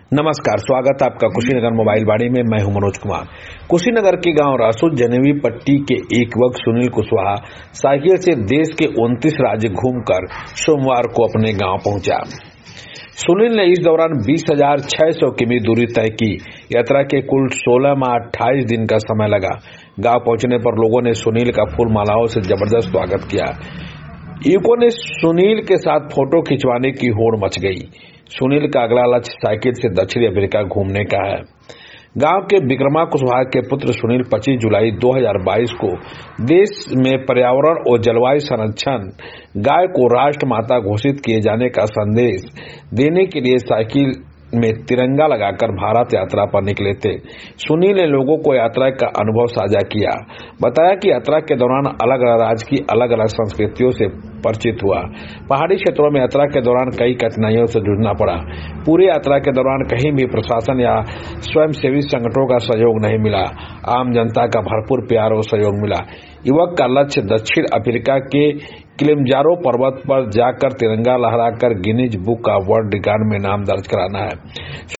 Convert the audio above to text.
नमस्कार, स्वागत है आपका कुशीनगर मोबाइल बाड़ी में। मैं हूं मनोज कुमार। कुशीनगर के गांव रासुद जनेवी पट्टी के एक युवक सुनील कुशवाहा साइकिल से देश के 29 राज्य घूमकर सोमवार को अपने गांव पहुंचा। सुनील ने इस दौरान 20,600 किमी दूरी तय की। यात्रा के कुल 16 माह 28 दिन का समय लगा। गांव पहुंचने पर लोगों ने सुनील का फूल मालाओं से जबरदस्त स्वागत किया। युवकों ने सुनील के साथ फोटो खिंचवाने की होड़ मच गई। सुनील का अगला लक्ष्य साइकिल से दक्षिण अफ्रीका घूमने का है। गांव के विक्रमा कुशवाहा के पुत्र सुनील 25 जुलाई 2022 को देश में पर्यावरण और जलवायु संरक्षण, गाय को राष्ट्र माता घोषित किए जाने का संदेश देने के लिए साइकिल में तिरंगा लगाकर भारत यात्रा पर निकले थे। सुनील ने लोगों को यात्रा का अनुभव साझा किया। बताया कि यात्रा के दौरान अलग अलग राज्य की अलग अलग संस्कृतियों से परिचित हुआ। पहाड़ी क्षेत्रों में यात्रा के दौरान कई कठिनाइयों से जूझना पड़ा। पूरी यात्रा के दौरान कहीं भी प्रशासन या स्वयंसेवी संगठनों का सहयोग नहीं मिला। आम जनता का भरपूर प्यार और सहयोग मिला। युवक का लक्ष्य दक्षिण अफ्रीका के किलिमंजारो पर्वत पर जाकर तिरंगा लहराकर Guinness book of world record में नाम दर्ज कराना है।